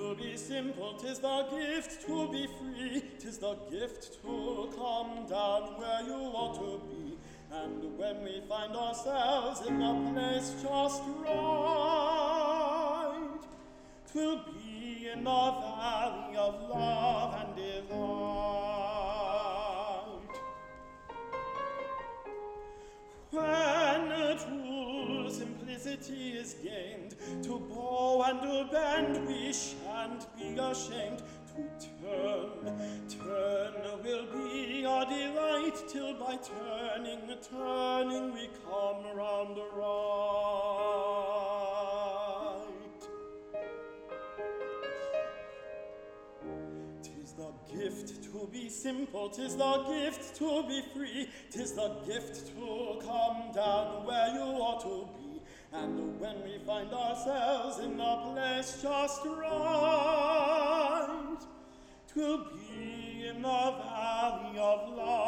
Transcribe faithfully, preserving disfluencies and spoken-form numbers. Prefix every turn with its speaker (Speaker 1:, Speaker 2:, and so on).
Speaker 1: to be simple, 'tis the gift to be free, 'tis the gift to come down where you ought to be. And when we find ourselves in the place just right, 'twill be in the valley of love and delight. When a true simplicity is gained, to bow and to bend we shan't be ashamed. To turn, turn will be our delight, till by turning, turning we come round right. 'Tis the gift to be simple, 'tis the gift to be free, 'tis the gift to come down where you ought to be. And when we find ourselves in the place just right, 'twill be in the valley of life.